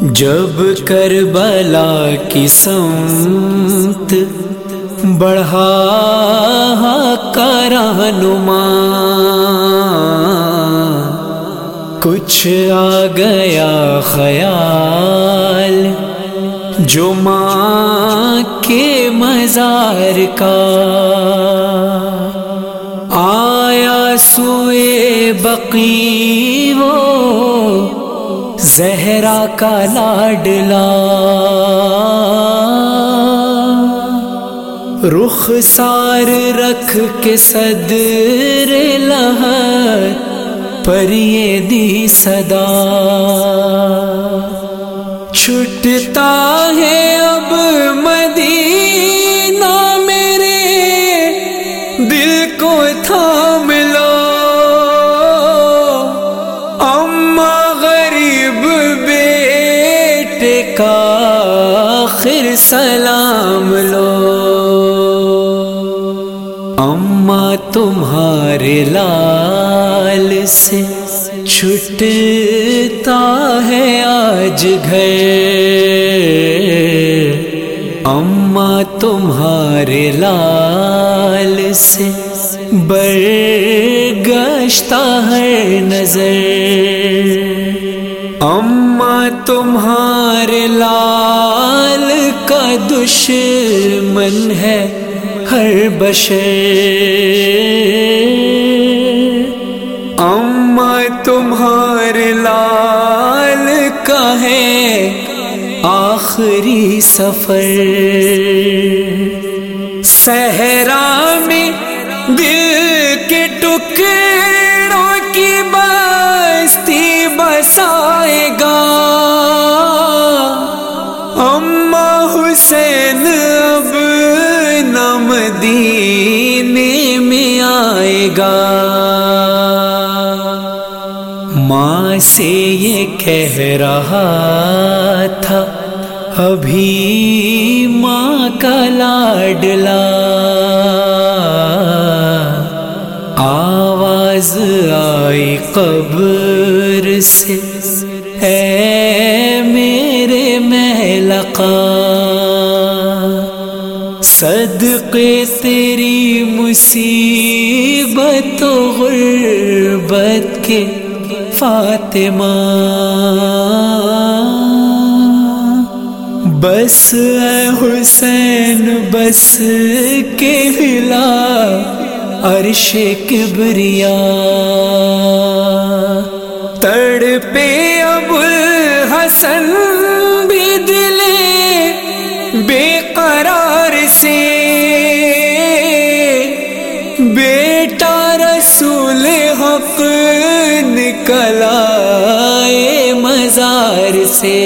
جب کربلا کی سمت بڑھا کا رہنما، کچھ آ گیا خیال جو ماں کے مزار کا، آیا سوئے بقی وہ زہرا کا لاڈلا، رخسار رکھ کے صدر لحد پر یہ دی صدا، چھٹتا ہے اب مدینہ میرے دل کو تھام لو، اماں غریب بیٹے کا آخر سلام لو، اماں تمہارے لال سے چھٹتا ہے آج گھر، اماں تمہارے لال سے برگشتہ ہے نظر، اماں تمہارے لال کا دشمن ہے ہر بشر، اماں تمہارے لال کا ہے آخری سفر، صحرا میں دل کے ٹکڑوں کی بستی بسائے گا، اماں حسین اب نہ مدینے میں آئے گا، ماں سے یہ کہہ رہا تھا ابھی ماں کا لاڈلا، آواز آئی قبر سے اے میرے محلقہ، صدقے تیری مصیبت و غربت کے فاطمہ، بس اے حسین بس کے ہلا عرش کبریا، تڑپے ابو الحسن بھی دل بے قرار سے، بیٹا رسول حق نکل آئے مزار سے،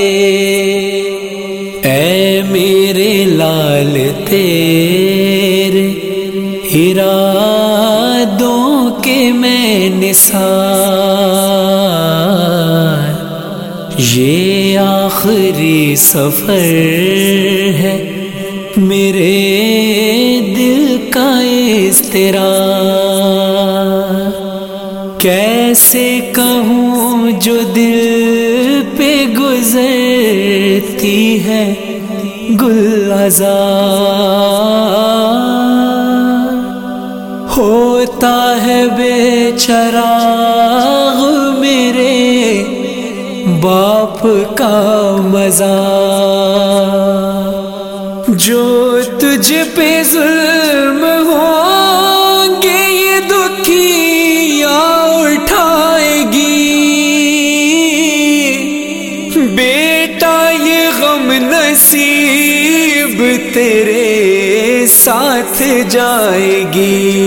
اے میرے لال تیرے ارادوں کے میں نثار، یہ آخری سفر ہے میرے دل کا اضطراب، کیسے کہوں جو دل پہ گزرتی ہے گل عذار، ہوتا ہے بے چراغ میرے باپ کا مزار، جو تجھ پہ ظلم ہوں گے یہ دکھیا اٹھائے گی، بیٹا یہ غم نصیب تیرے ساتھ جائے گی،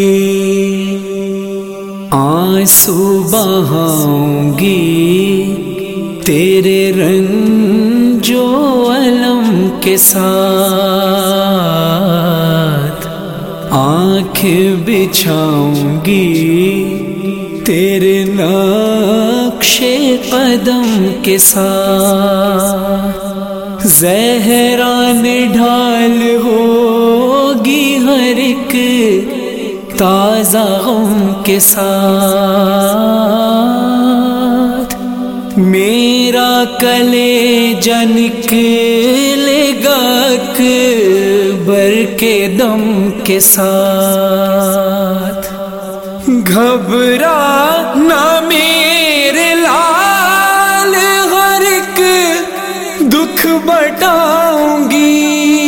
آنسو بہاؤں گی تیرے رنج و الم کے ساتھ، آنکھیں بچھاؤں گی تیرے نقش قدم کے ساتھ، زہران ڈھال ہوگی ہر ایک تازہ غم کے ساتھ، میرا کلے نکلے گا اکبر کے دم کے ساتھ، گھبرا نہ میرے لال، ہر ایک دکھ بٹاؤں گی،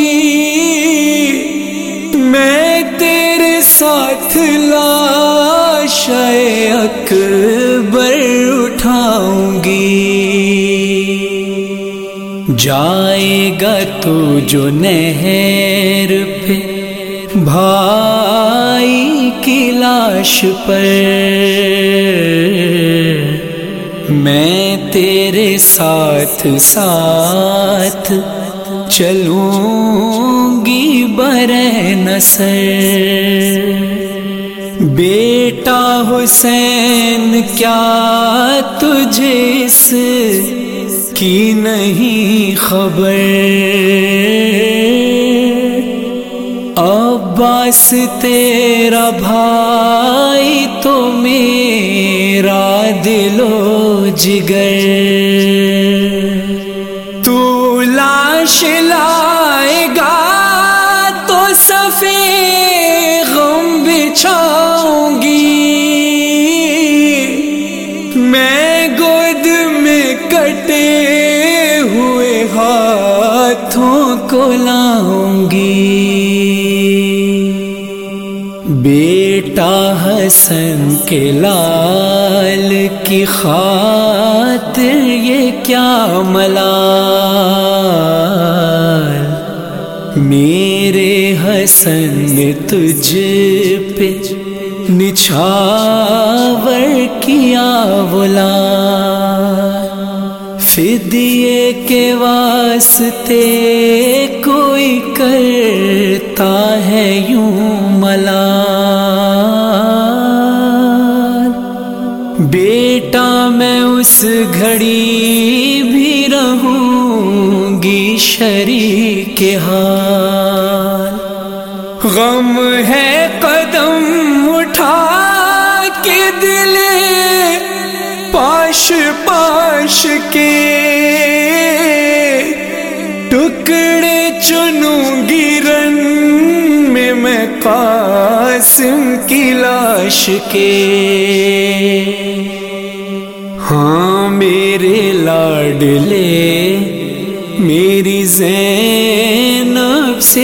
میں تیرے ساتھ لاش اکبر اٹھاؤں گی۔ جائے گا تو جو نہر پہ بھائی کی لاش پر، میں تیرے ساتھ ساتھ چلوں گی برے نصر۔ بیٹا حسین کیا تجھے اس کی نہیں خبر، عباس تیرا بھائی تو میرا دل و جگر، تو لاش لائے گا تو صفے غم بچھاؤں گی، میں گود میں کٹے ہوئے ہاتھوں کو لاؤں گی۔ بیٹا حسن کے لال کی خاطر یہ کیا ملال، میرے حسن نے تجھ پہ نچھاور کیا لال، فدیے کے واسطے کوئی کرتا ہے یوں ملال، بیٹا میں اس گھڑی بھی رہوں گی شریک حال، غم ہے قدم اٹھا کے دل پاش پاش کے، ٹکڑے چنوں گی رن میں قاسم کی لاش کے۔ ہاں میرے لاڈلے میری زینب سے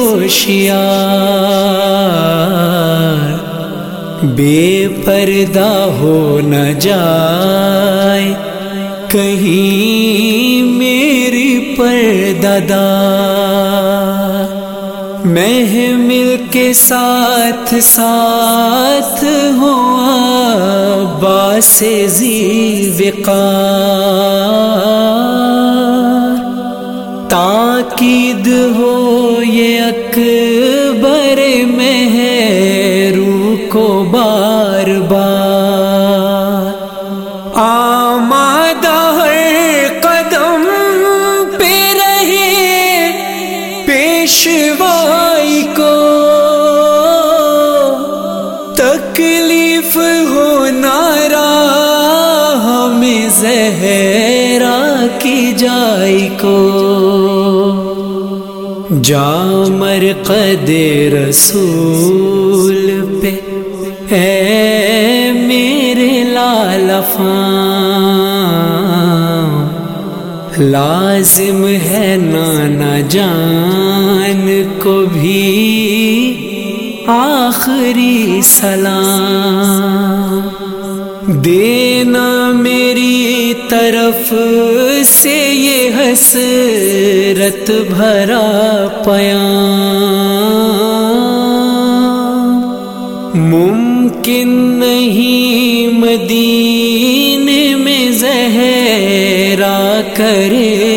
ہوشیار، بے پردہ ہو نہ جائے کہیں میری پردہ دار، محمل کے ساتھ ساتھ ہو عباس ذی وقار، تاکید ہو یہ اکبر مہرو کو بار بار، آمادہ ہر قدم پہ رہے پیشوائی کو، تکلیف ہو ناراہ ہمیں زہرا کی جائی کو، جا مرقد رسول پہ اے میرے لالفاں، لازم ہے نانا جان کو بھی آخری سلام، دینا میری طرف سے یہ حسرت بھرا پیام، ممکن نہیں مدینے میں زہرا کرے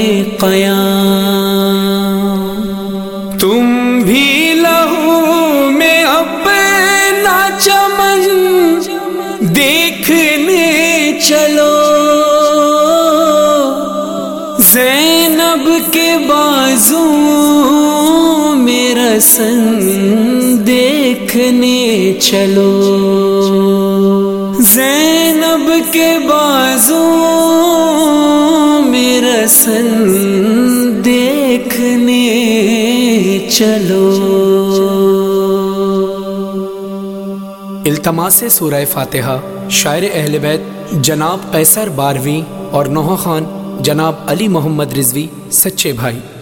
قیام، تم بھی لہو میں اپنا چمن دیکھنے چلو، زینب کے بازو میں رسن دیکھنے چلو، زینب کے بازو میں حسن دیکھنے چلو۔ التماس سورہ فاتحہ شاعر اہل بیت جناب قیصر باروی اور نوحہ خان جناب علی محمد رضوی سچے بھائی۔